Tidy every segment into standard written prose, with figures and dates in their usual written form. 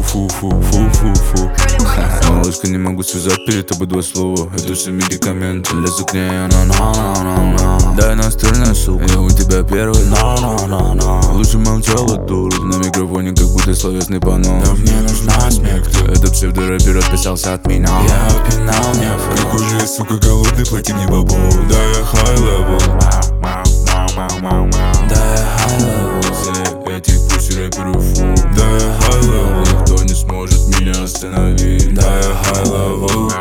Фу-фу-фу-фу-фу. Малышка, не могу связать перед тобой два слова. Это все медикаменты. Лезу к ней, она на-на-на-на. Дай настольная, сука, я у тебя первый. На-на-на-на. Лучше молчала, дура. На микрофоне как будто словесный панно. Да мне нужна смерть. Этот псевдорэпер отписался от меня. Я опинал нефа. Какой же я, сука, голодный, плати мне бабу. Да, я high level. Да, я high level. Все эти пусть рэперы фу. Да, я high level. Никто не сможет меня остановить. Да, я high level.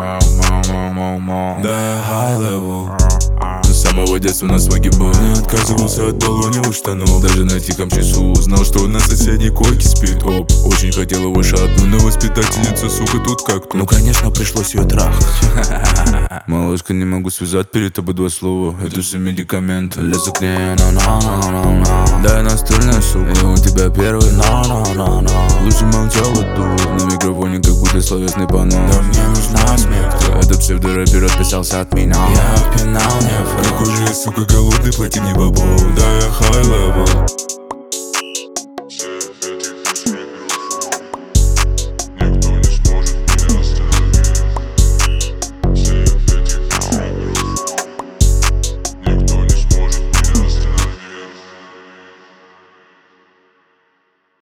Да, Да, я high level. С самого детства на сваге был. Не отказывался от баллоневых штанов. Даже на тихом часу узнал, что Что на соседней койке спит. оп. Очень хотел его шатнуть, Но воспитательница, сука, тут как тут. Ну конечно пришлось ее трахнуть. Малышка, не могу связать перед тобой два слова. Это все медикаменты. Лезу к ней, на-на-на-на-на. Дай настольная, сука, я у тебя первый. На-на-на-на. Лучше молчала, дура. На микрофоне как будто словесный панно. Да мне нужна смерть. Этот псевдорэпер отписался от меня. Я опинал нефа. Какой же я, сука, голодный, плати мне бабу. Да, я high level.